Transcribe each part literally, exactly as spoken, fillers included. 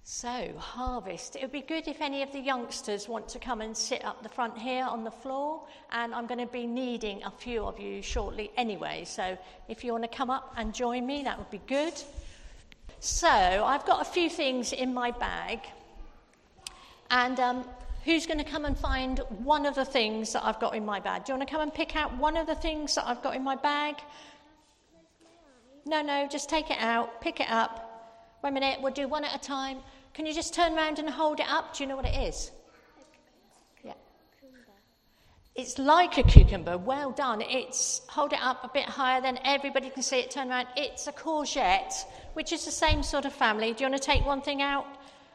So, harvest. It would be good if any of the youngsters want to come and sit up the front here on the floor, and I'm going to be needing a few of you shortly anyway, so if you want to come up and join me, that would be good. So, I've got a few things in my bag, and um, who's going to come and find one of the things that I've got in my bag? Do you want to come and pick out one of the things that I've got in my bag? No, no, just take it out, pick it up. Wait a minute, we'll do one at a time. Can you just turn around and hold it up? Do you know what it is? Yeah. It's like a cucumber. Well done. It's hold it up a bit higher, then everybody can see it. Turn around. It's a courgette, which is the same sort of family. Do you want to take one thing out?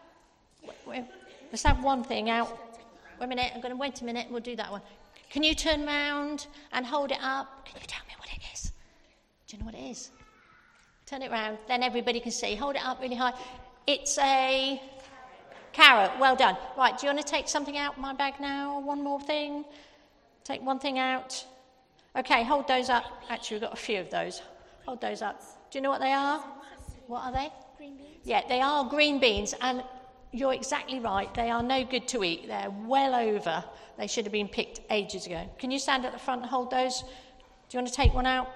Let's have one thing out. Wait a minute. I'm going to wait a minute. We'll do that one. Can you turn around and hold it up? Can you tell me what it is? Do you know what it is? Turn it round. Then everybody can see. Hold it up really high. It's a carrot. Well done. Right, do you want to take something out of my bag now? One more thing. Take one thing out. Okay, hold those up. Actually, we've got a few of those. Hold those up. Do you know what they are? What are they? Green beans. Yeah, they are green beans. And you're exactly right. They are no good to eat. They're well over. They should have been picked ages ago. Can you stand at the front and hold those? Do you want to take one out?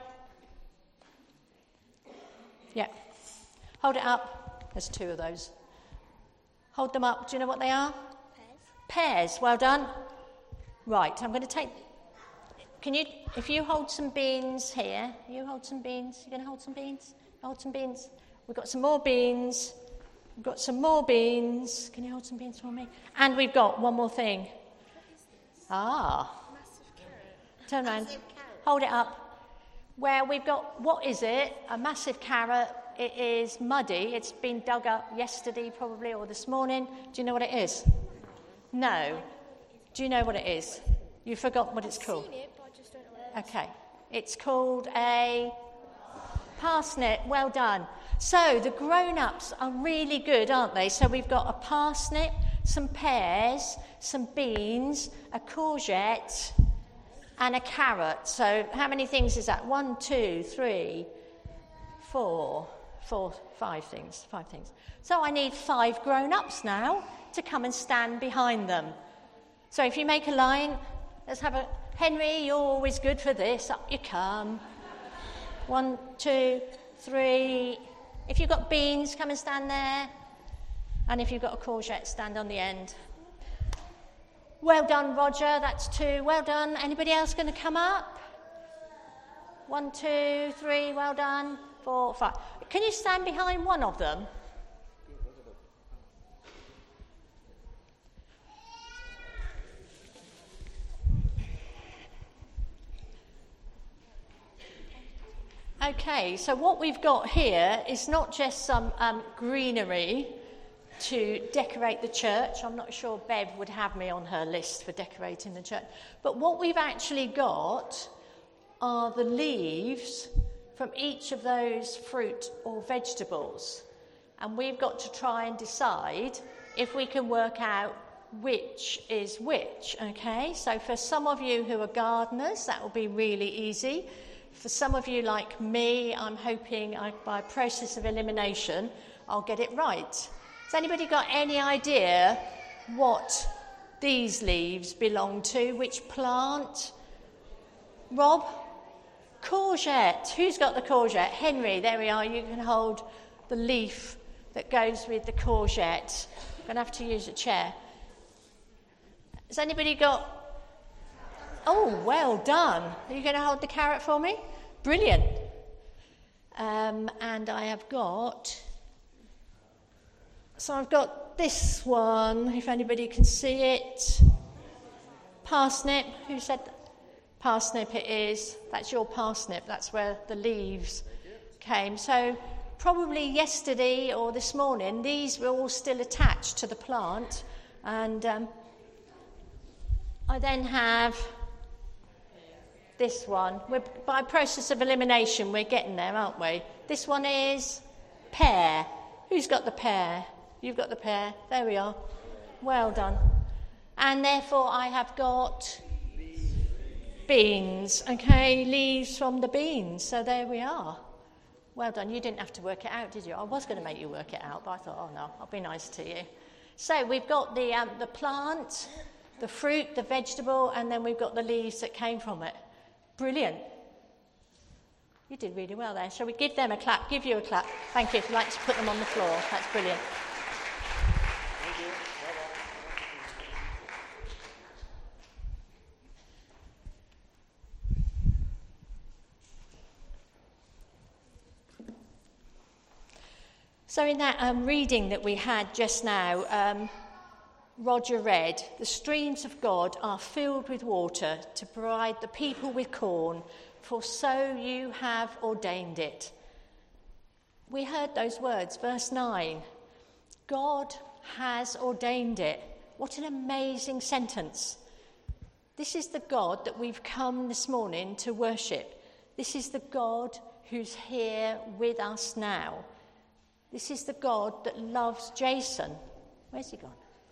Yeah. Hold it up. There's two of those. Hold them up. Do you know what they are? Pears. Pears. Well done. Right, I'm going to take... Can you... If you hold some beans here... You hold some beans. You're going to hold some beans? Hold some beans. We've got some more beans. We've got some more beans. Can you hold some beans for me? And we've got one more thing. What is this? Ah. Massive carrot. Turn around. Massive carrot. Hold it up. Where we've got... What is it? A massive carrot. It is muddy. It's been dug up yesterday probably or this morning. Do you know what it is? No. Do you know what it is? You forgot what it's called. I've seen it, but I just don't know what it is. Okay. It's called a parsnip. Well done. So the grown-ups are really good, aren't they? So we've got a parsnip, some pears, some beans, a courgette, and a carrot. So how many things is that? One, two, three, four. Four, five things, five things. So I need five grown-ups now to come and stand behind them. So if you make a line, let's have a... Henry, you're always good for this. Up you come. One, two, three. If you've got beans, come and stand there. And if you've got a courgette, stand on the end. Well done, Roger. That's two. Well done. Anybody else going to come up? One, two, three. Well done. Four, five. Can you stand behind one of them? Okay, so what we've got here is not just some um, greenery to decorate the church. I'm not sure Bev would have me on her list for decorating the church. But what we've actually got are the leaves from each of those fruit or vegetables. And we've got to try and decide if we can work out which is which, okay? So for some of you who are gardeners, that will be really easy. For some of you like me, I'm hoping I, by a process of elimination, I'll get it right. Has anybody got any idea what these leaves belong to? Which plant? Rob? Courgette. Who's got the courgette? Henry, there we are. You can hold the leaf that goes with the courgette. I'm going to have to use a chair. Has anybody got... Oh, well done. Are you going to hold the carrot for me? Brilliant. Um, and I have got... So I've got this one, if anybody can see it. Parsnip. Who said that? Parsnip it is. That's your parsnip. That's where the leaves came. So probably yesterday or this morning, these were all still attached to the plant. And um, I then have this one. We're, by process of elimination, we're getting there, aren't we? This one is pear. Who's got the pear? You've got the pear. There we are. Well done. And therefore I have got... beans, okay, leaves from the beans. So there we are. Well done. You didn't have to work it out, did you? I was going to make you work it out, but I thought, oh no, I'll be nice to you. So we've got the um, the plant, the fruit, the vegetable, and then we've got the leaves that came from it. Brilliant. You did really well there. Shall we give them a clap? Give you a clap. Thank you. If you'd like to put them on the floor. That's brilliant. Thank you. So in that um, reading that we had just now, um, Roger read, the streams of God are filled with water to provide the people with corn, for so you have ordained it. We heard those words, verse nine. God has ordained it. What an amazing sentence. This is the God that we've come this morning to worship. This is the God who's here with us now. This is the God that loves Jason. Where's he gone?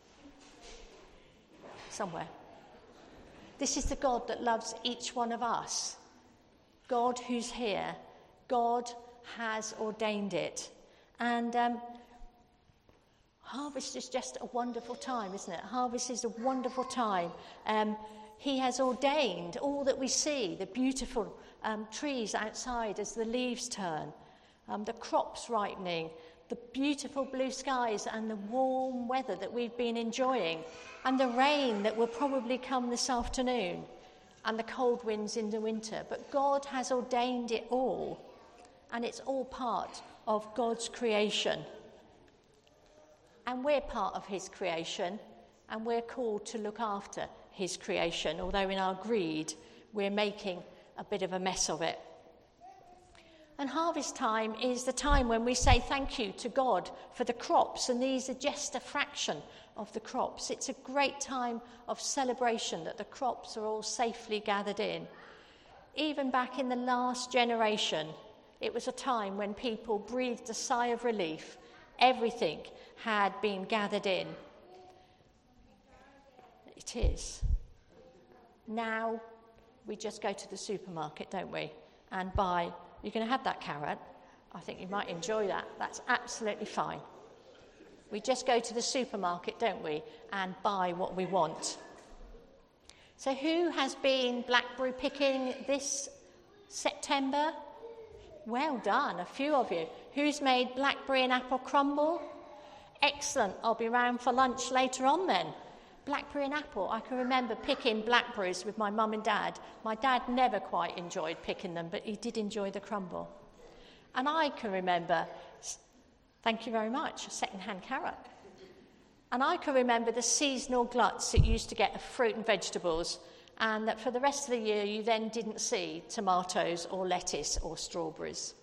Somewhere. This is the God that loves each one of us. God who's here. God has ordained it. And um, harvest is just a wonderful time, isn't it? Harvest is a wonderful time. Um, he has ordained all that we see, the beautiful um, trees outside as the leaves turn, um, the crops ripening, the beautiful blue skies and the warm weather that we've been enjoying, and the rain that will probably come this afternoon, and the cold winds in the winter. But God has ordained it all, and it's all part of God's creation. And we're part of his creation, and we're called to look after his creation, although in our greed we're making a bit of a mess of it. And harvest time is the time when we say thank you to God for the crops, and these are just a fraction of the crops. It's a great time of celebration that the crops are all safely gathered in. Even back in the last generation, it was a time when people breathed a sigh of relief. Everything had been gathered in. It is. Now we just go to the supermarket, don't we, and buy. You're going to have that carrot. I think you might enjoy that. That's absolutely fine. We just go to the supermarket, don't we, and buy what we want. So who has been blackberry picking this September? Well done, a few of you. Who's made blackberry and apple crumble? Excellent. I'll be round for lunch later on then. Blackberry and apple. I can remember picking blackberries with my mum and dad. My dad never quite enjoyed picking them, but he did enjoy the crumble. And I can remember, thank you very much, a second-hand carrot. And I can remember the seasonal gluts that you used to get of fruit and vegetables, and that for the rest of the year you then didn't see tomatoes or lettuce or strawberries.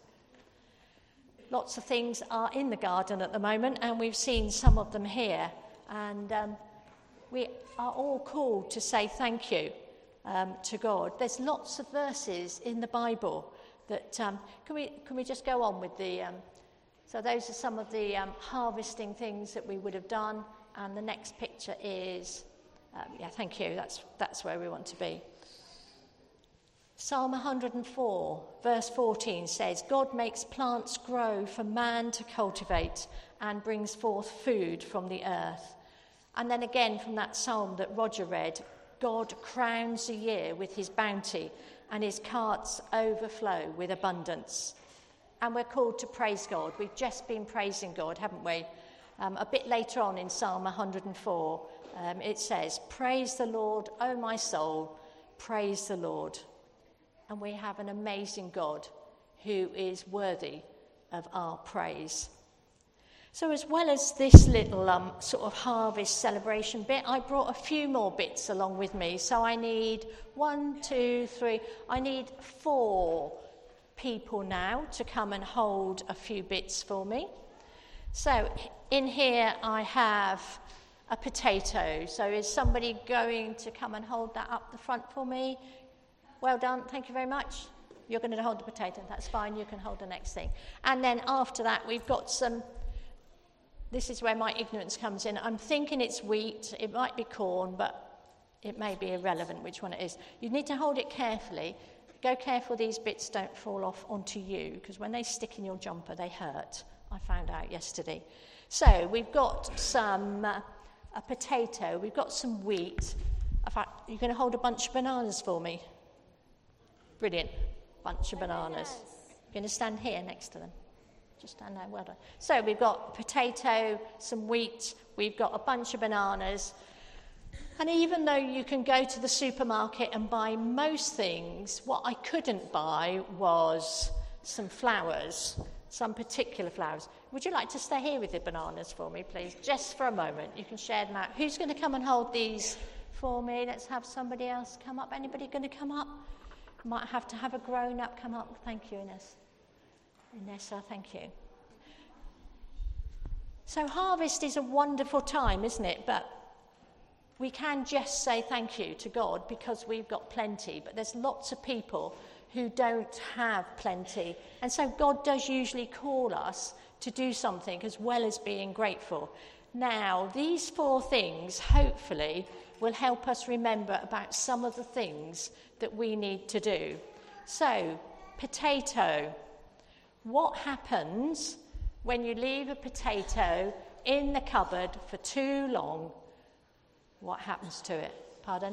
Lots of things are in the garden at the moment, and we've seen some of them here. And um, we are all called to say thank you um, to God. There's lots of verses in the Bible that um, can we can we just go on with the. Um, so those are some of the um, harvesting things that we would have done, and the next picture is um, yeah, thank you. That's that's where we want to be. Psalm one hundred four, verse fourteen says, "God makes plants grow for man to cultivate, and brings forth food from the earth." And then again from that psalm that Roger read, God crowns the year with his bounty, and his carts overflow with abundance. And we're called to praise God. We've just been praising God, haven't we? Um, a bit later on in Psalm one hundred four, um, it says, "Praise the Lord, O my soul, praise the Lord." And we have an amazing God who is worthy of our praise. So as well as this little um, sort of harvest celebration bit, I brought a few more bits along with me. So I need one, two, three, I need four people now to come and hold a few bits for me. So in here I have a potato. So is somebody going to come and hold that up the front for me? Well done, thank you very much. You're going to hold the potato, that's fine, you can hold the next thing. And then after that we've got some. This is where my ignorance comes in. I'm thinking it's wheat, it might be corn, but it may be irrelevant which one it is. You need to hold it carefully. Go careful these bits don't fall off onto you, because when they stick in your jumper, they hurt. I found out yesterday. So we've got some, uh, a potato, we've got some wheat. In fact, you're going to hold a bunch of bananas for me? Brilliant. Bunch of bananas. You're going to stand here next to them. Just stand there, well done. So we've got potato, some wheat, we've got a bunch of bananas. And even though you can go to the supermarket and buy most things, what I couldn't buy was some flowers, some particular flowers. Would you like to stay here with the bananas for me, please? Just for a moment. You can share them out. Who's going to come and hold these for me? Let's have somebody else come up. Anybody going to come up? Might have to have a grown-up come up. Thank you, Ines. Inessa, thank you. So harvest is a wonderful time, isn't it? But we can just say thank you to God because we've got plenty. But there's lots of people who don't have plenty. And so God does usually call us to do something as well as being grateful. Now, these four things, hopefully, will help us remember about some of the things that we need to do. So, potato. What happens when you leave a potato in the cupboard for too long? What happens to it? Pardon?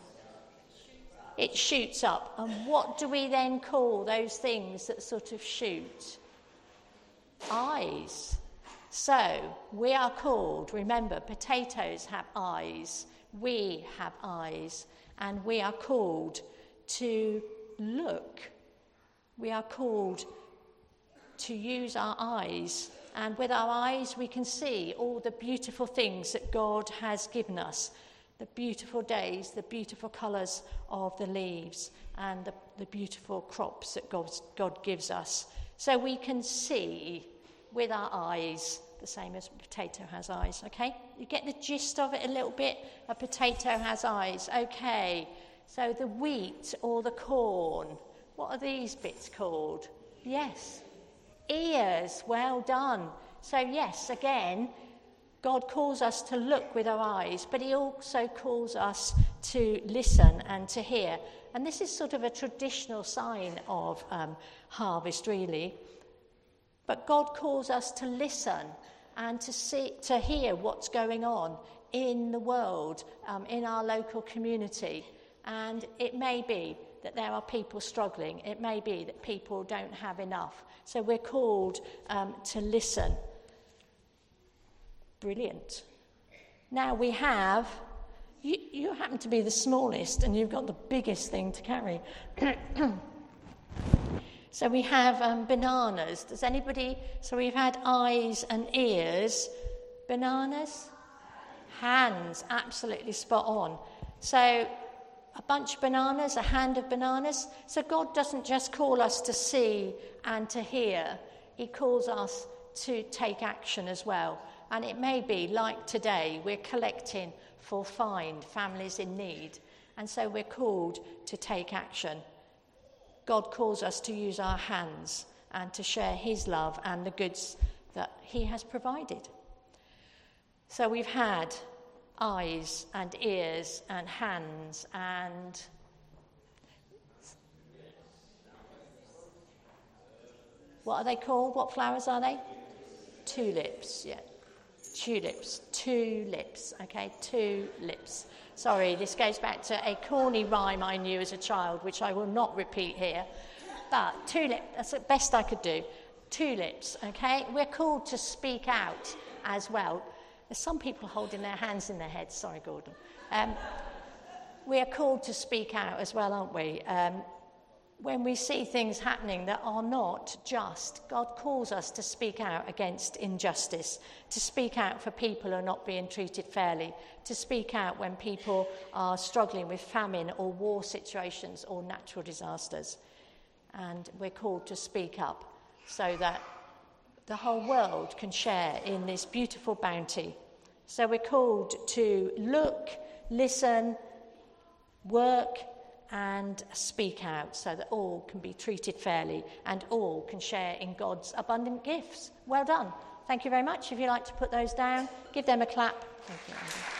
It shoots up. And what do we then call those things that sort of shoot? Eyes. So, we are called, remember, potatoes have eyes. We have eyes. And we are called to look. We are called to use our eyes, and with our eyes we can see all the beautiful things that God has given us, the beautiful days, the beautiful colours of the leaves, and the, the beautiful crops that God, God gives us. So we can see with our eyes, the same as a potato has eyes, okay? You get the gist of it a little bit? A potato has eyes, okay. So the wheat or the corn, what are these bits called? Yes. Ears, well done. So yes, again, God calls us to look with our eyes, but he also calls us to listen and to hear. And this is sort of a traditional sign of um, harvest, really. But God calls us to listen and to see, to hear what's going on in the world, um, in our local community. And it may be that there are people struggling. It may be that people don't have enough. So we're called um, to listen. Brilliant. Now we have, you, you happen to be the smallest and you've got the biggest thing to carry. So we have um, bananas. Does anybody, so we've had eyes and ears. Bananas? Hands, absolutely spot on. So a bunch of bananas, a hand of bananas. So God doesn't just call us to see and to hear. He calls us to take action as well. And it may be, like today, we're collecting for Find Families in Need. And so we're called to take action. God calls us to use our hands and to share his love and the goods that he has provided. So we've had eyes and ears and hands and what are they called? What flowers are they? Tulips, yeah. Tulips, tulips, okay, tulips. Sorry, this goes back to a corny rhyme I knew as a child, which I will not repeat here. But tulip, that's the best I could do. Tulips, okay? We're called to speak out as well. There's some people holding their hands in their heads. Sorry, Gordon. Um, we are called to speak out as well, aren't we? Um, when we see things happening that are not just, God calls us to speak out against injustice, to speak out for people who are not being treated fairly, to speak out when people are struggling with famine or war situations or natural disasters. And we're called to speak up so that the whole world can share in this beautiful bounty. So we're called to look, listen, work, and speak out so that all can be treated fairly and all can share in God's abundant gifts. Well done. Thank you very much. If you'd like to put those down, give them a clap. Thank you, Andy.